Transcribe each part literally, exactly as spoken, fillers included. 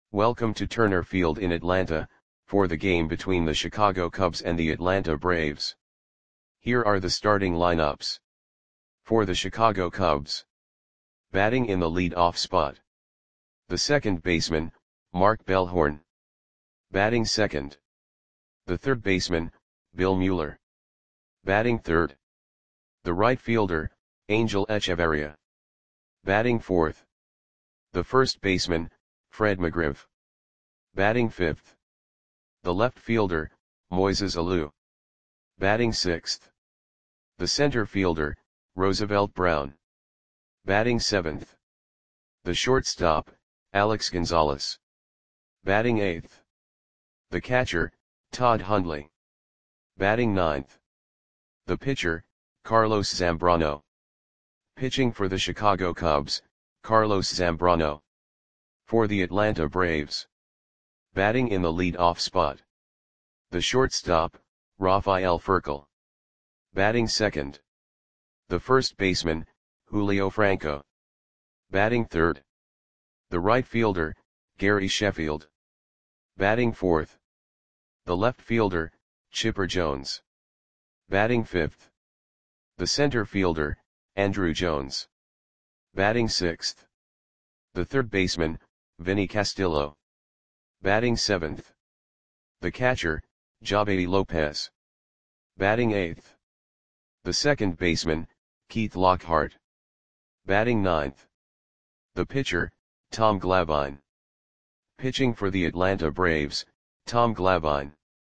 Welcome to Turner Field in Atlanta, for the game between the Chicago Cubs and the Atlanta Braves. Here are the starting lineups. For the Chicago Cubs. Batting in the lead-off spot. The second baseman, Mark Bellhorn. Batting second. The third baseman, Bill Mueller. Batting third. The right fielder, Angel Echeverria. Batting fourth. The first baseman, Fred McGriff. Batting fifth. The left fielder, Moises Alou. Batting sixth. The center fielder, Roosevelt Brown. Batting seventh. The shortstop, Alex Gonzalez. Batting eighth. The catcher, Todd Hundley. Batting ninth. The pitcher, Carlos Zambrano. Pitching for the Chicago Cubs, Carlos Zambrano. For the Atlanta Braves. Batting in the lead-off spot. The shortstop, Rafael Furcal. Batting second. The first baseman, Julio Franco. Batting third. The right fielder, Gary Sheffield. Batting fourth. The left fielder, Chipper Jones. Batting fifth. The center fielder, Andruw Jones. Batting sixth. The third baseman, Vinny Castillo. Batting seventh. The catcher, Javedi Lopez. Batting eighth. The second baseman, Keith Lockhart. Batting ninth. The pitcher, Tom Glavine. Pitching for the Atlanta Braves, Tom Glavine.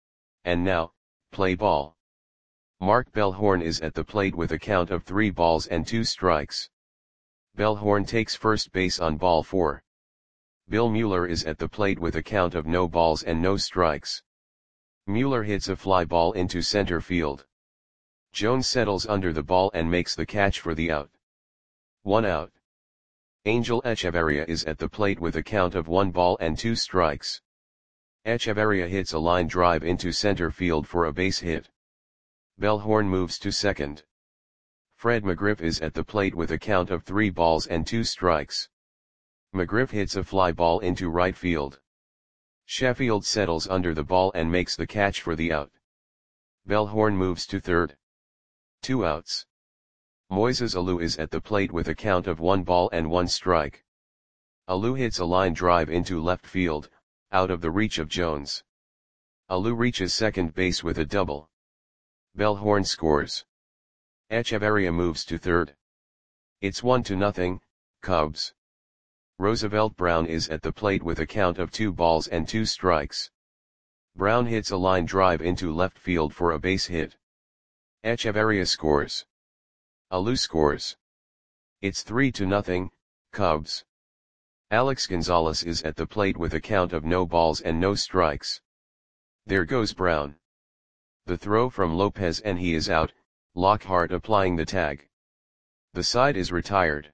And now, play ball. Mark Bellhorn is at the plate with a count of three balls and two strikes. Bellhorn takes first base on ball four. Bill Mueller is at the plate with a count of no balls and no strikes. Mueller hits a fly ball into center field. Jones settles under the ball and makes the catch for the out. One out. Angel Echeverria is at the plate with a count of one ball and two strikes. Echeverria hits a line drive into center field for a base hit. Bellhorn moves to second. Fred McGriff is at the plate with a count of three balls and two strikes. McGriff hits a fly ball into right field. Sheffield settles under the ball and makes the catch for the out. Bellhorn moves to third. Two outs. Moises Alou is at the plate with a count of one ball and one strike. Alou hits a line drive into left field, out of the reach of Jones. Alou reaches second base with a double. Bellhorn scores. Echeverria moves to third. It's one to nothing, Cubs. Roosevelt Brown is at the plate with a count of two balls and two strikes. Brown hits a line drive into left field for a base hit. Echeverria scores. Alou scores. It's three to nothing, Cubs. Alex Gonzalez is at the plate with a count of no balls and no strikes. There goes Brown. The throw from Lopez and he is out, Lockhart applying the tag. The side is retired.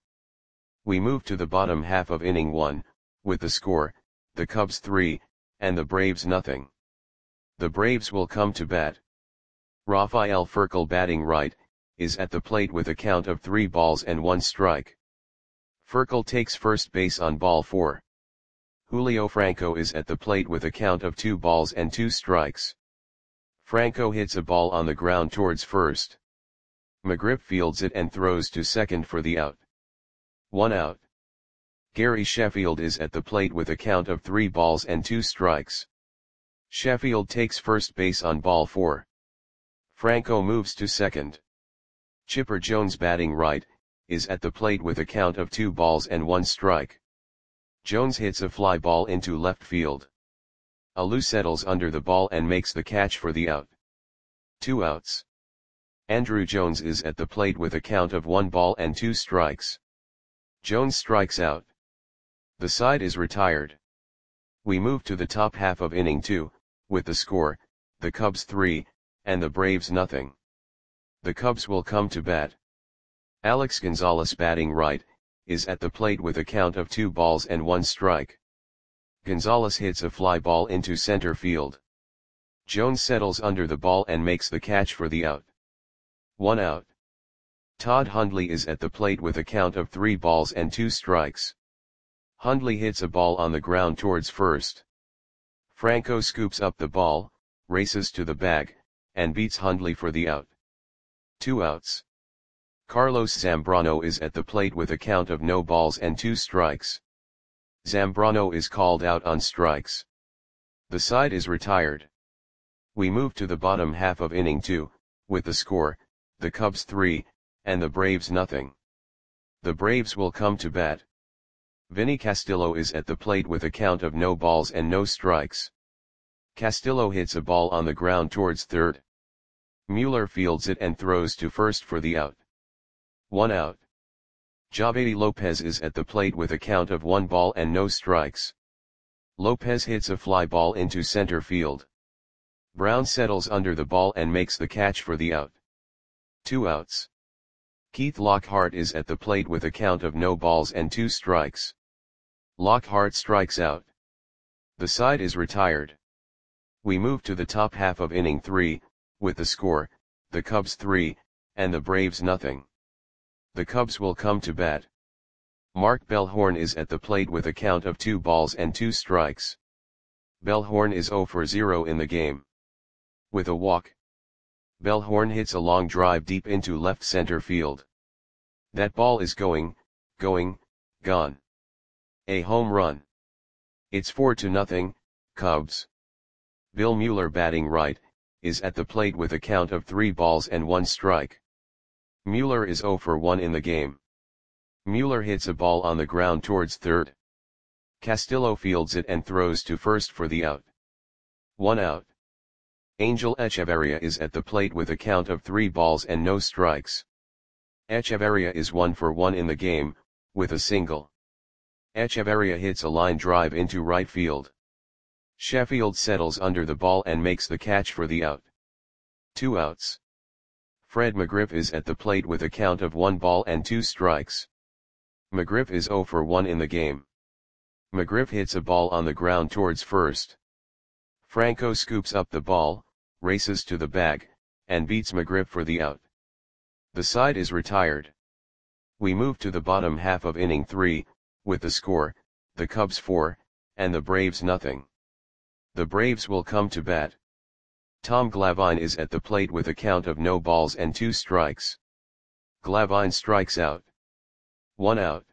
We move to the bottom half of inning one, with the score, the Cubs three, and the Braves nothing. The Braves will come to bat. Rafael Furcal batting right, is at the plate with a count of three balls and one strike. Furcal takes first base on ball four. Julio Franco is at the plate with a count of two balls and two strikes. Franco hits a ball on the ground towards first. McGriff fields it and throws to second for the out. One out. Gary Sheffield is at the plate with a count of three balls and two strikes. Sheffield takes first base on ball four. Franco moves to second. Chipper Jones batting right, is at the plate with a count of two balls and one strike. Jones hits a fly ball into left field. Alou settles under the ball and makes the catch for the out. Two outs. Andruw Jones is at the plate with a count of one ball and two strikes. Jones strikes out. The side is retired. We move to the top half of inning two, with the score, the Cubs three, and the Braves nothing. The Cubs will come to bat. Alex Gonzalez batting right, is at the plate with a count of two balls and one strike. Gonzalez hits a fly ball into center field. Jones settles under the ball and makes the catch for the out. One out. Todd Hundley is at the plate with a count of three balls and two strikes. Hundley hits a ball on the ground towards first. Franco scoops up the ball, races to the bag, and beats Hundley for the out. Two outs. Carlos Zambrano is at the plate with a count of no balls and two strikes. Zambrano is called out on strikes. The side is retired. We move to the bottom half of inning two, with the score, the Cubs three, and the Braves nothing. The Braves will come to bat. Vinny Castillo is at the plate with a count of no balls and no strikes. Castillo hits a ball on the ground towards third. Mueller fields it and throws to first for the out. One out. Javedi Lopez is at the plate with a count of one ball and no strikes. Lopez hits a fly ball into center field. Brown settles under the ball and makes the catch for the out. Two outs. Keith Lockhart is at the plate with a count of no balls and two strikes. Lockhart strikes out. The side is retired. We move to the top half of inning three, with the score, the Cubs three, and the Braves nothing. The Cubs will come to bat. Mark Bellhorn is at the plate with a count of two balls and two strikes. Bellhorn is zero for zero in the game. With a walk. Bellhorn hits a long drive deep into left center field. That ball is going, going, gone. A home run. It's four to nothing, Cubs. Bill Mueller, batting right, is at the plate with a count of three balls and one strike. Mueller is zero for one in the game. Mueller hits a ball on the ground towards third. Castillo fields it and throws to first for the out. One out. Angel Echeverria is at the plate with a count of three balls and no strikes. Echeverria is one for one in the game, with a single. Echeverria hits a line drive into right field. Sheffield settles under the ball and makes the catch for the out. Two outs. Fred McGriff is at the plate with a count of one ball and two strikes. McGriff is zero for one in the game. McGriff hits a ball on the ground towards first. Franco scoops up the ball, races to the bag, and beats McGriff for the out. The side is retired. We move to the bottom half of inning three, with the score, the Cubs four, and the Braves nothing. The Braves will come to bat. Tom Glavine is at the plate with a count of no balls and two strikes. Glavine strikes out. One out.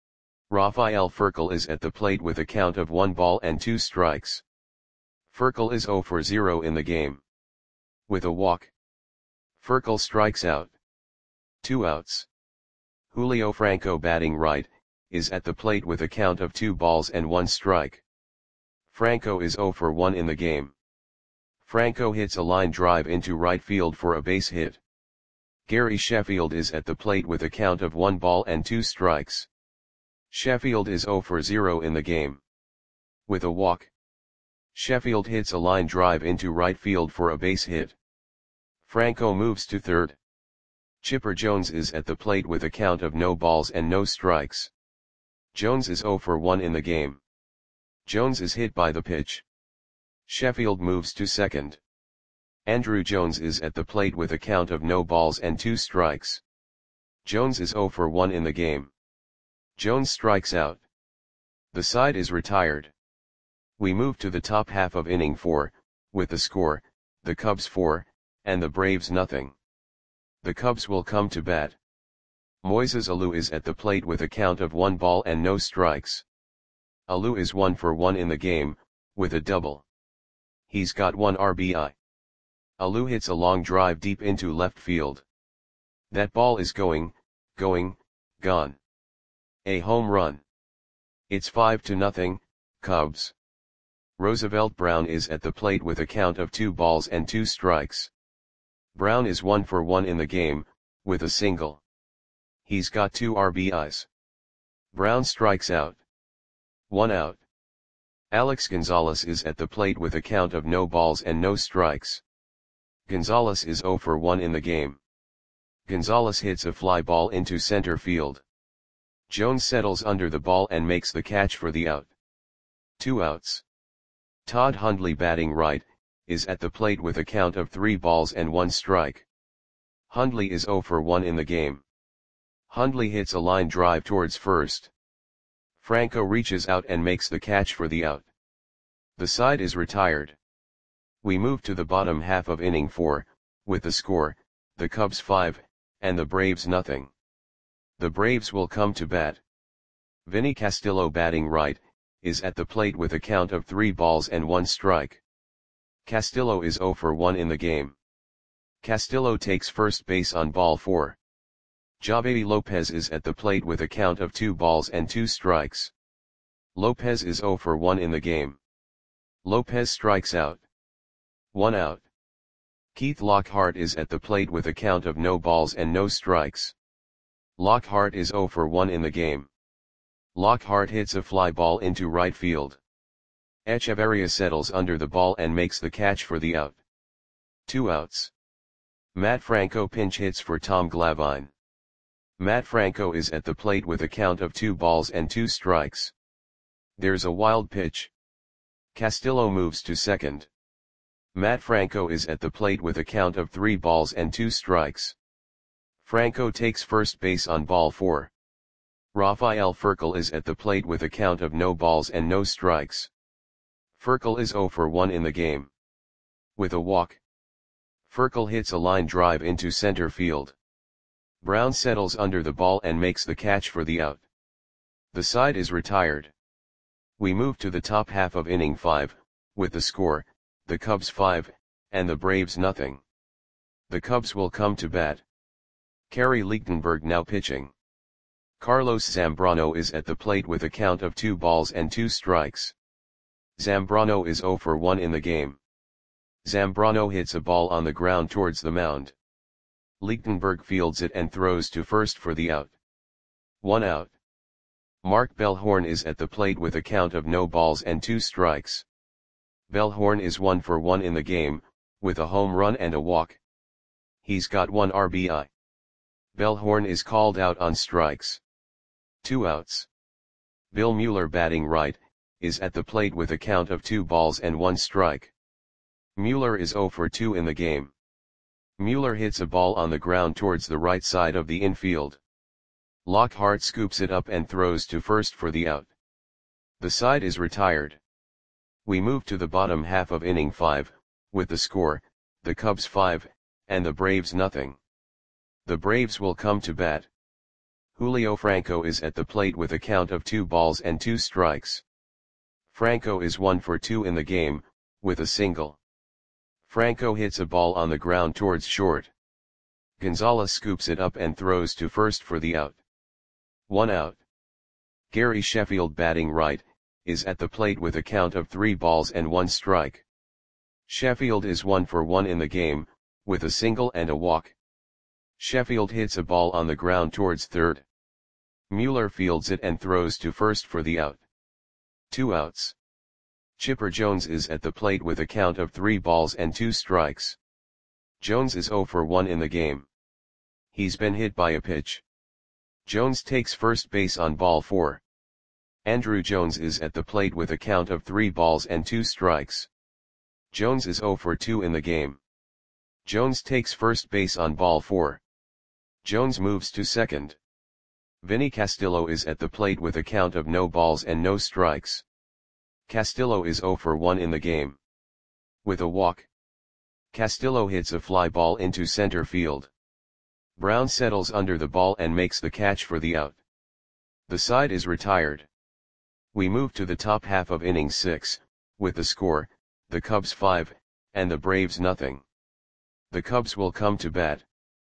Rafael Furcal is at the plate with a count of one ball and two strikes. Furcal is zero for zero in the game. With a walk. Furcal strikes out. Two outs. Julio Franco, batting right, is at the plate with a count of two balls and one strike. Franco is zero for one in the game. Franco hits a line drive into right field for a base hit. Gary Sheffield is at the plate with a count of one ball and two strikes. Sheffield is zero for zero in the game. With a walk. Sheffield hits a line drive into right field for a base hit. Franco moves to third. Chipper Jones is at the plate with a count of no balls and no strikes. Jones is zero for one in the game. Jones is hit by the pitch. Sheffield moves to second. Andrew Jones is at the plate with a count of no balls and two strikes. Jones is zero for one in the game. Jones strikes out. The side is retired. We move to the top half of inning four, with the score, the Cubs four, and the Braves nothing. The Cubs will come to bat. Moises Alou is at the plate with a count of one ball and no strikes. Alou is one for one in the game, with a double. He's got one R B I. Alou hits a long drive deep into left field. That ball is going, going, gone. A home run. It's five to nothing, Cubs. Roosevelt Brown is at the plate with a count of two balls and two strikes. Brown is one for one in the game, with a single. He's got two R B Is. Brown strikes out. One out. Alex Gonzalez is at the plate with a count of no balls and no strikes. Gonzalez is zero for one in the game. Gonzalez hits a fly ball into center field. Jones settles under the ball and makes the catch for the out. Two outs. Todd Hundley, batting right, is at the plate with a count of three balls and one strike. Hundley is zero for one in the game. Hundley hits a line drive towards first. Franco reaches out and makes the catch for the out. The side is retired. We move to the bottom half of inning four, with the score, the Cubs five, and the Braves nothing. The Braves will come to bat. Vinny Castillo, batting right, is at the plate with a count of three balls and one strike. Castillo is zero for one in the game. Castillo takes first base on ball four. Javi Lopez is at the plate with a count of two balls and two strikes. Lopez is zero for one in the game. Lopez strikes out. One out. Keith Lockhart is at the plate with a count of no balls and no strikes. Lockhart is zero for one in the game. Lockhart hits a fly ball into right field. Echeverria settles under the ball and makes the catch for the out. Two outs. Matt Franco pinch hits for Tom Glavine. Matt Franco is at the plate with a count of two balls and two strikes. There's a wild pitch. Castillo moves to second. Matt Franco is at the plate with a count of three balls and two strikes. Franco takes first base on ball four. Rafael Furcal is at the plate with a count of no balls and no strikes. Furcal is zero for one in the game. With a walk. Furcal hits a line drive into center field. Brown settles under the ball and makes the catch for the out. The side is retired. We move to the top half of inning five, with the score, the Cubs five, and the Braves nothing. The Cubs will come to bat. Kerry Lichtenberg now pitching. Carlos Zambrano is at the plate with a count of two balls and two strikes. Zambrano is zero for one in the game. Zambrano hits a ball on the ground towards the mound. Lichtenberg fields it and throws to first for the out. One out. Mark Bellhorn is at the plate with a count of no balls and two strikes. Bellhorn is one for one in the game, with a home run and a walk. He's got one R B I. Bellhorn is called out on strikes. Two outs. Bill Mueller, batting right, is at the plate with a count of two balls and one strike. Mueller is zero for two in the game. Mueller hits a ball on the ground towards the right side of the infield. Lockhart scoops it up and throws to first for the out. The side is retired. We move to the bottom half of inning five, with the score, the Cubs five, and the Braves nothing. The Braves will come to bat. Julio Franco is at the plate with a count of two balls and two strikes. Franco is one for two in the game, with a single. Franco hits a ball on the ground towards short. Gonzalez scoops it up and throws to first for the out. One out. Gary Sheffield, batting right, is at the plate with a count of three balls and one strike. Sheffield is one for one in the game, with a single and a walk. Sheffield hits a ball on the ground towards third. Mueller fields it and throws to first for the out. Two outs. Chipper Jones is at the plate with a count of three balls and two strikes. Jones is zero for one in the game. He's been hit by a pitch. Jones takes first base on ball four. Andrew Jones is at the plate with a count of three balls and two strikes. Jones is zero for two in the game. Jones takes first base on ball four. Jones moves to second. Vinny Castillo is at the plate with a count of no balls and no strikes. Castillo is zero for one in the game. With a walk. Castillo hits a fly ball into center field. Brown settles under the ball and makes the catch for the out. The side is retired. We move to the top half of inning six, with the score, the Cubs five, and the Braves nothing. The Cubs will come to bat.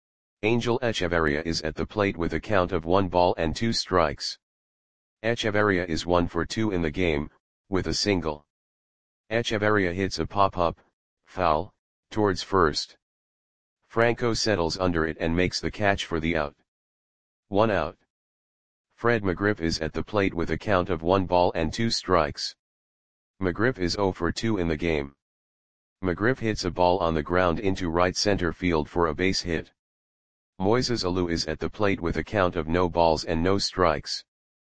Angel Echeverria is at the plate with a count of one ball and two strikes. Echeverria is one for two in the game, with a single. Echeverria hits a pop-up, foul, towards first. Franco settles under it and makes the catch for the out. One out. Fred McGriff is at the plate with a count of one ball and two strikes. McGriff is zero for two in the game. McGriff hits a ball on the ground into right center field for a base hit. Moises Alou is at the plate with a count of no balls and no strikes.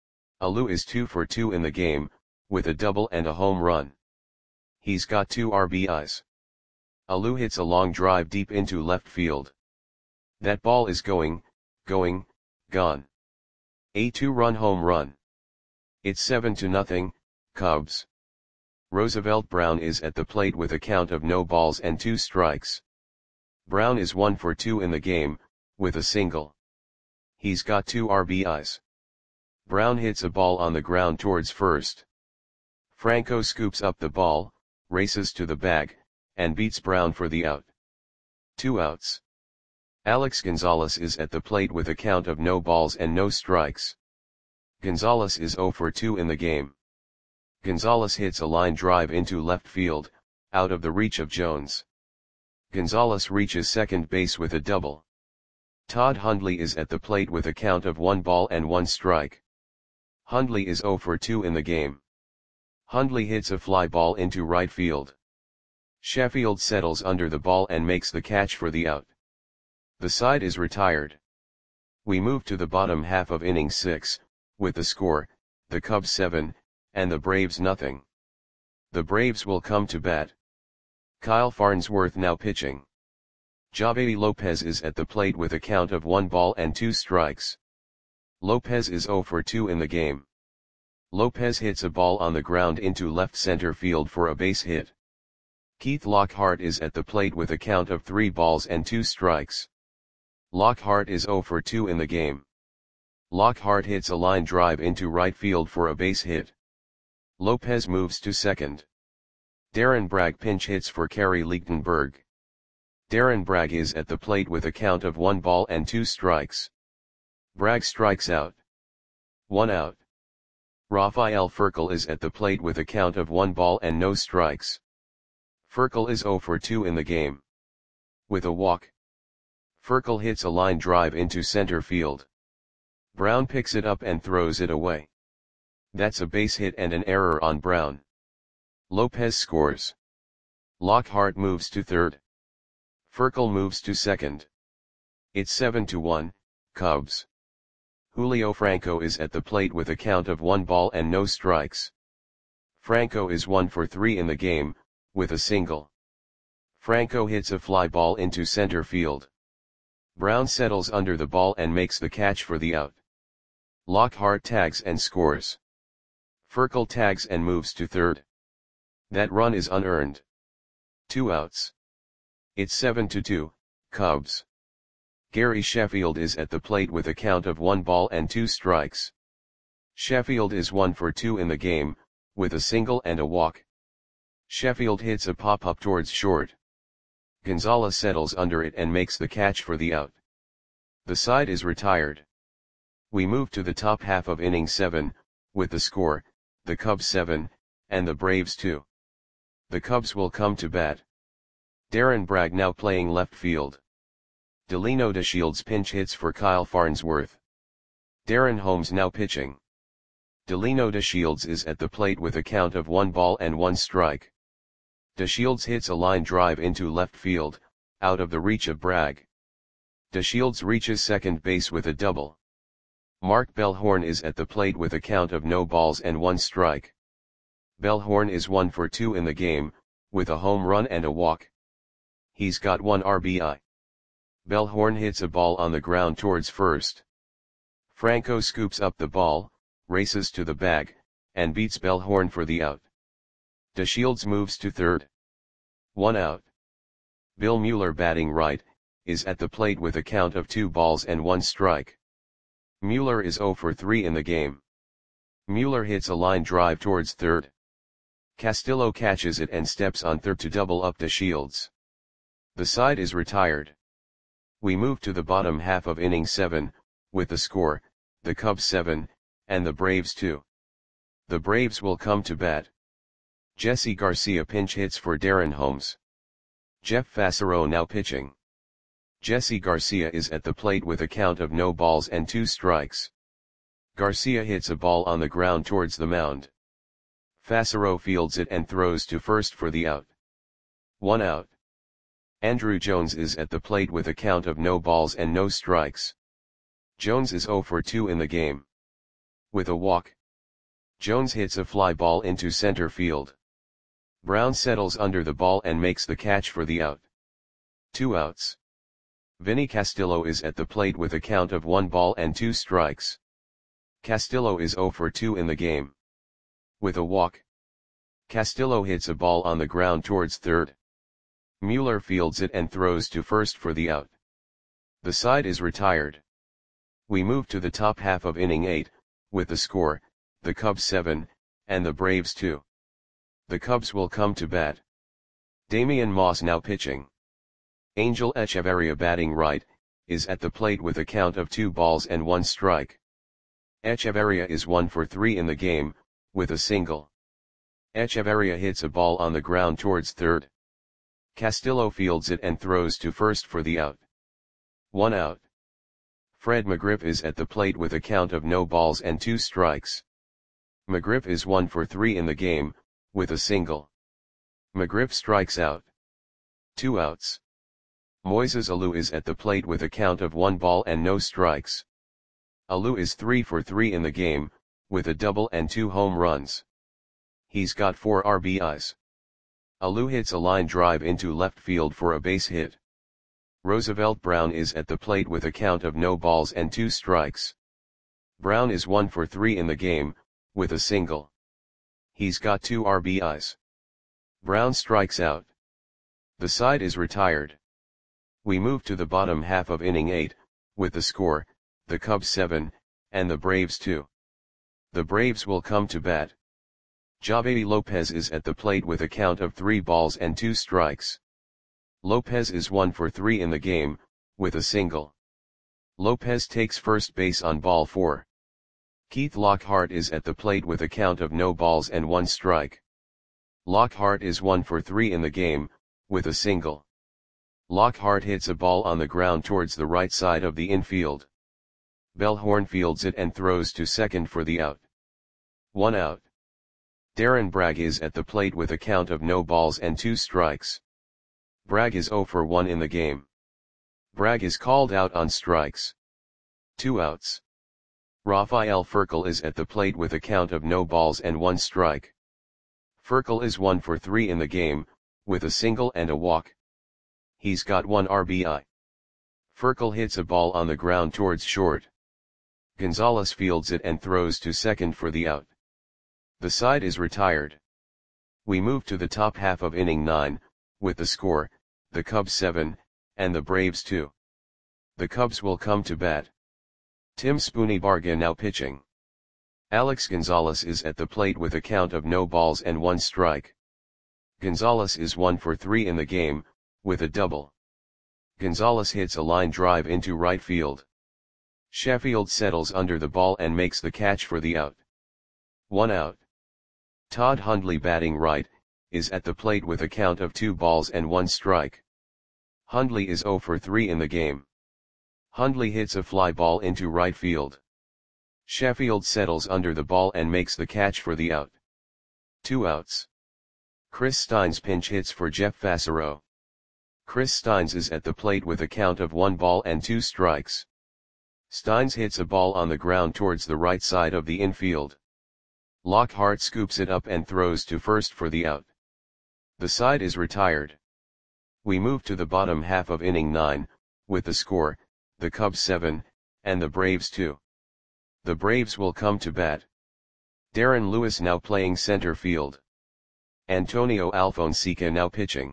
Alou is two for two in the game, with a double and a home run. He's got two R B Is. Alou hits a long drive deep into left field. That ball is going, going, gone. A two-run home run. It's seven to nothing, Cubs. Roosevelt Brown is at the plate with a count of no balls and two strikes. Brown is one for two in the game, with a single. He's got two R B Is. Brown hits a ball on the ground towards first. Franco scoops up the ball, races to the bag, and beats Brown for the out. Two outs. Alex Gonzalez is at the plate with a count of no balls and no strikes. Gonzalez is zero for two in the game. Gonzalez hits a line drive into left field, out of the reach of Jones. Gonzalez reaches second base with a double. Todd Hundley is at the plate with a count of one ball and one strike. Hundley is zero for two in the game. Hundley hits a fly ball into right field. Sheffield settles under the ball and makes the catch for the out. The side is retired. We move to the bottom half of inning six, with the score, the Cubs seven, and the Braves nothing. The Braves will come to bat. Kyle Farnsworth now pitching. Javi Lopez is at the plate with a count of one ball and two strikes. Lopez is zero for two in the game. Lopez hits a ball on the ground into left center field for a base hit. Keith Lockhart is at the plate with a count of three balls and two strikes. Lockhart is zero for two in the game. Lockhart hits a line drive into right field for a base hit. Lopez moves to second. Darren Bragg pinch hits for Kerry Lichtenberg. Darren Bragg is at the plate with a count of one ball and two strikes. Bragg strikes out. One out. Rafael Furcal is at the plate with a count of one ball and no strikes. Furcal is zero for two in the game. With a walk. Furcal hits a line drive into center field. Brown picks it up and throws it away. That's a base hit and an error on Brown. Lopez scores. Lockhart moves to third. Furcal moves to second. It's seven to one, Cubs. Julio Franco is at the plate with a count of one ball and no strikes. Franco is one for three in the game, with a single. Franco hits a fly ball into center field. Brown settles under the ball and makes the catch for the out. Lockhart tags and scores. Furcal tags and moves to third. That run is unearned. Two outs. It's seven to two, Cubs. Gary Sheffield is at the plate with a count of one ball and two strikes. Sheffield is one for two in the game, with a single and a walk. Sheffield hits a pop-up towards short. Gonzalez settles under it and makes the catch for the out. The side is retired. We move to the top half of inning seven, with the score, the Cubs seven, and the Braves two. The Cubs will come to bat. Darren Bragg now playing left field. Delino DeShields pinch hits for Kyle Farnsworth. Darren Holmes now pitching. Delino DeShields is at the plate with a count of one ball and one strike. DeShields hits a line drive into left field, out of the reach of Bragg. DeShields reaches second base with a double. Mark Bellhorn is at the plate with a count of no balls and one strike. Bellhorn is one for two in the game, with a home run and a walk. He's got one R B I. Bellhorn hits a ball on the ground towards first. Franco scoops up the ball, races to the bag, and beats Bellhorn for the out. DeShields moves to third. One out. Bill Mueller batting right, is at the plate with a count of two balls and one strike. Mueller is zero for three in the game. Mueller hits a line drive towards third. Castillo catches it and steps on third to double up DeShields. The side is retired. We move to the bottom half of inning seven, with the score, the Cubs seven, and the Braves two. The Braves will come to bat. Jesse Garcia pinch hits for Darren Holmes. Jeff Fassero now pitching. Jesse Garcia is at the plate with a count of no balls and two strikes. Garcia hits a ball on the ground towards the mound. Fassero fields it and throws to first for the out. One out. Andrew Jones is at the plate with a count of no balls and no strikes. Jones is zero for two in the game. With a walk. Jones hits a fly ball into center field. Brown settles under the ball and makes the catch for the out. Two outs. Vinny Castillo is at the plate with a count of one ball and two strikes. Castillo is zero for two in the game. With a walk, Castillo hits a ball on the ground towards third. Mueller fields it and throws to first for the out. The side is retired. We move to the top half of inning eight, with the score, the Cubs seven, and the Braves two. The Cubs will come to bat. Damian Moss now pitching. Angel Echeverria batting right, is at the plate with a count of two balls and one strike. Echeverria is one for three in the game, with a single. Echeverria hits a ball on the ground towards third. Castillo fields it and throws to first for the out. One out. Fred McGriff is at the plate with a count of no balls and two strikes. McGriff is one for three in the game, with a single. McGriff strikes out. Two outs. Moises Alou is at the plate with a count of one ball and no strikes. Alou is three for three in the game, with a double and two home runs. He's got four R B Is. Alou hits a line drive into left field for a base hit. Roosevelt Brown is at the plate with a count of no balls and two strikes. Brown is one for three in the game, with a single. He's got two R B Is. Brown strikes out. The side is retired. We move to the bottom half of inning eight, with the score, the Cubs seven, and the Braves two. The Braves will come to bat. Javy Lopez is at the plate with a count of three balls and two strikes. Lopez is one for three in the game, with a single. Lopez takes first base on ball four. Keith Lockhart is at the plate with a count of no balls and one strike. Lockhart is one for three in the game, with a single. Lockhart hits a ball on the ground towards the right side of the infield. Bellhorn fields it and throws to second for the out. One out. Darren Bragg is at the plate with a count of no balls and two strikes. Bragg is zero for one in the game. Bragg is called out on strikes. Two outs. Rafael Furcal is at the plate with a count of no balls and one strike. Furcal is one for three in the game, with a single and a walk. He's got one R B I. Furcal hits a ball on the ground towards short. Gonzalez fields it and throws to second for the out. The side is retired. We move to the top half of inning nine, with the score, the Cubs seven, and the Braves two. The Cubs will come to bat. Tim Spoony Barga now pitching. Alex Gonzalez is at the plate with a count of no balls and one strike. Gonzalez is one for three in the game, with a double. Gonzalez hits a line drive into right field. Sheffield settles under the ball and makes the catch for the out. One out. Todd Hundley batting right, is at the plate with a count of two balls and one strike. Hundley is zero for three in the game. Hundley hits a fly ball into right field. Sheffield settles under the ball and makes the catch for the out. Two outs. Chris Steins pinch hits for Jeff Fassero. Chris Steins is at the plate with a count of one ball and two strikes. Steins hits a ball on the ground towards the right side of the infield. Lockhart scoops it up and throws to first for the out. The side is retired. We move to the bottom half of inning nine, with the score, the Cubs seven, and the Braves two. The Braves will come to bat. Darren Lewis now playing center field. Antonio Alfonseca now pitching.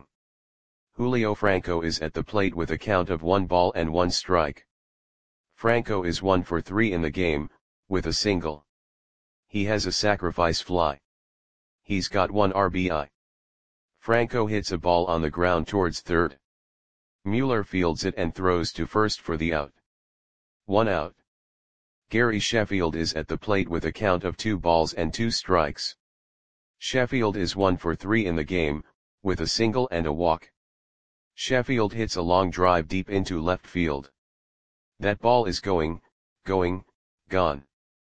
Julio Franco is at the plate with a count of one ball and one strike. Franco is one for three in the game, with a single. He has a sacrifice fly. He's got one R B I. Franco hits a ball on the ground towards third. Mueller fields it and throws to first for the out. One out. Gary Sheffield is at the plate with a count of two balls and two strikes. Sheffield is one for three in the game, with a single and a walk. Sheffield hits a long drive deep into left field. That ball is going, going, gone.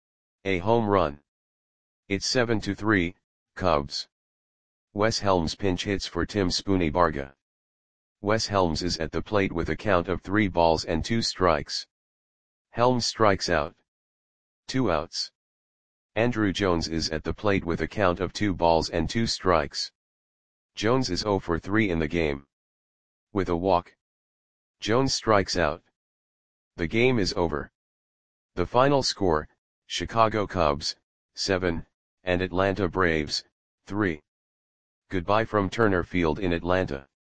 A home run. It's seven to three, Cubs. Wes Helms pinch hits for Tim Spoony Barga. Wes Helms is at the plate with a count of three balls and two strikes. Helms strikes out. Two outs. Andrew Jones is at the plate with a count of two balls and two strikes. Jones is zero for three in the game. With a walk. Jones strikes out. The game is over. The final score, Chicago Cubs, seven, and Atlanta Braves, three. Goodbye from Turner Field in Atlanta.